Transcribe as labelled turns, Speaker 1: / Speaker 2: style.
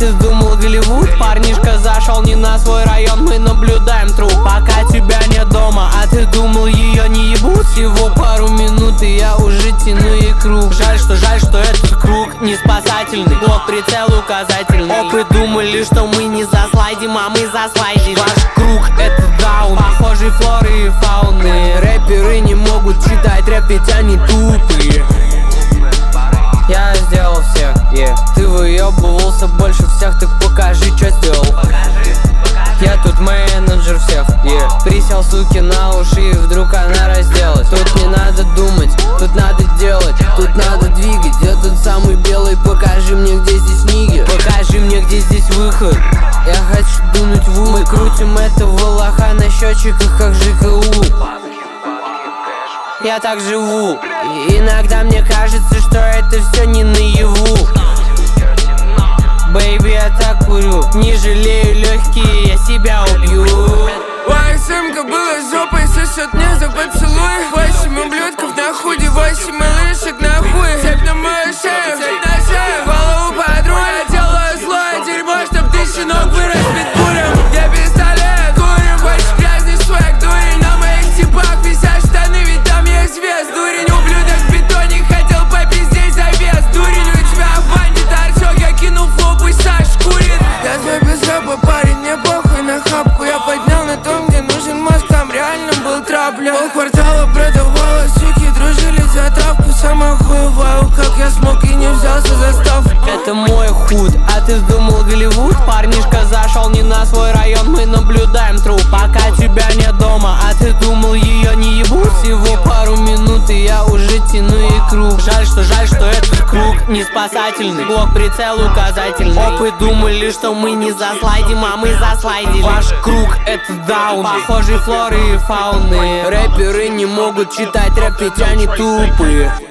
Speaker 1: ты думал Голливуд? Парнишка зашел не на свой район, мы наблюдаем труп. Пока тебя нет дома, а ты думал ее не ебут? Всего пару минут и я уже тяну ей круг. Жаль, что этот круг не спасательный. Блок, прицел указательный. Опы думали, что мы не заслайдим, а мы заслайдили. Ваш круг это даун, похожий флоры и фауны. Рэперы не могут читать рэп, ведь они тупые. Я сделал всех, ты выебывался больше всех, так покажи, что сделал. Я тут менеджер всех, присел суки на уши, и вдруг она разделась. Тут не надо думать, тут надо делать, тут надо двигать. Я тут самый белый, покажи мне, где здесь ниги. Покажи мне, где здесь выход. Я хочу дунуть в ум. Мы крутим этого лоха на счетчиках, как ЖКУ. Я так живу, и иногда мне кажется, что это все не наяву. Бэйби, я так курю, не жалею легкие, я себя убью.
Speaker 2: АСМ-ка была жопой, сосет мне за поцелуй. 8 ублюдков на худи, 8 малышек на хуй. Цепь на мою шею, цепь на шею, голову подруг. Я делаю злое дерьмо, чтоб ты, щенок, вырос питбулем. Я пистолет, курим, больше грязный свек. Дурень, на моих типах висят штаны, ведь там есть вес. Дурень, ублюдок в бетоне, хотел попиздеть за вес. Дурень, у тебя в банде торчок, я кинул флоп, пусть Саш курит. Я свой без рэпа, парень, мне похуй на хапку. Я поднял на том, где нужен мозг, там реально был трабля. Полквартала продавала, суки дружили за травку. Самая хуевая, как я смог и не взялся за ставку.
Speaker 1: Это мой худ, а ты думал Голливуд? Парнишка зашел не на свой район, мы наблюдаем труп. Пока тебя нет дома, а ты думал ее не ебут? Всего пару минут и я уже тяну ей круг. Жаль, что этот круг не спасательный. Блок, прицел указательный. Опы думали, что мы не заслайдим, а мы заслайдили. Ваш круг это даун, похожий флоры и фауны. Рэперы не могут читать рэп, ведь они тупые.